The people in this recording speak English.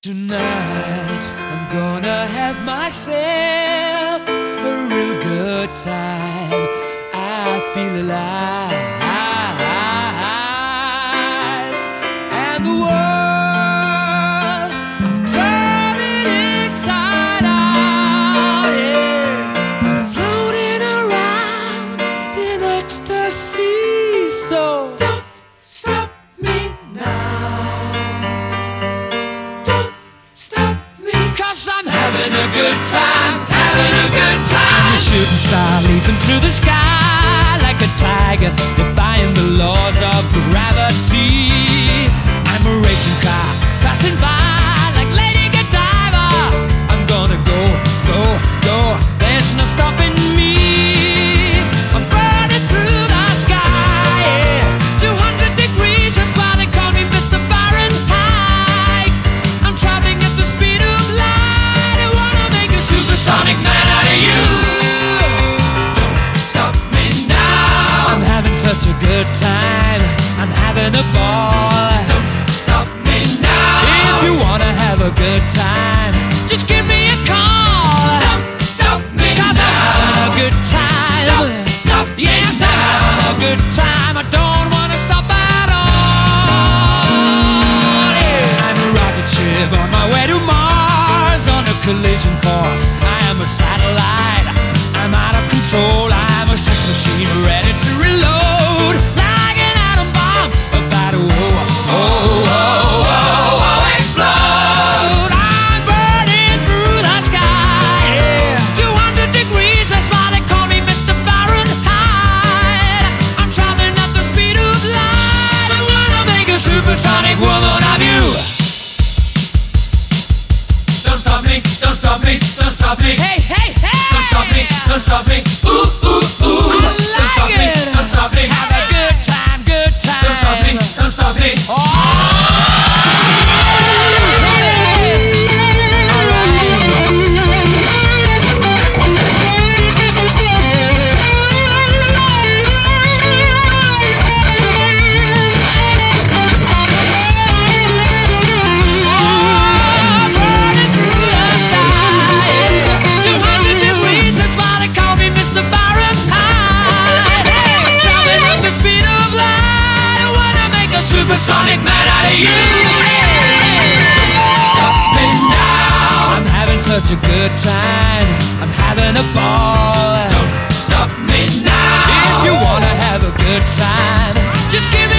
Tonight I'm gonna have myself a real good time. I feel alive, and the world, I'll turn it inside out. Yeah. I'm floating around in ecstasy, so don't stop me now. Cause I'm having a good time, having a good time. I'm a shooting star leaping through the sky like a tiger, defying the laws of gravity. I'm a racing car passing by like Lady Godiva. I'm gonna go, go, go, there's no stopping me. I'm burning through the sky, yeah. 200 degrees, that's why they call me Mr. Fahrenheit. I'm traveling at the speed of light. I wanna make a supersonic man out of you. Don't stop me now. I'm having such a good time, I'm having a ball. Don't stop me now. If you wanna have a good time, just give me a call. Don't stop me now. 'Cause I'm having a good time. Don't stop me now. Yes, I'm having a good time. I don't wanna stop at all. Yeah. I'm a rocket ship on my way to Mars, on a collision course. I am a satellite, I'm out of control. I'm a sex machine ready to reload, like an atom bomb about to explode. I'm burning through the sky, yeah. 200 degrees, that's why they call me Mr. Fahrenheit. I'm traveling at the speed of light. I wanna make a supersonic woman of you. Don't stop me, don't stop me, don't stop me. Hey, hey, hey! Don't stop me, don't stop me. Ooh, ooh, ooh. I like don't stop me, don't stop me. Have a good time, good time. Don't stop me, don't stop me. Supersonic man out of you. Don't stop me now. I'm having such a good time, I'm having a ball. Don't stop me now. If you wanna have a good time, just give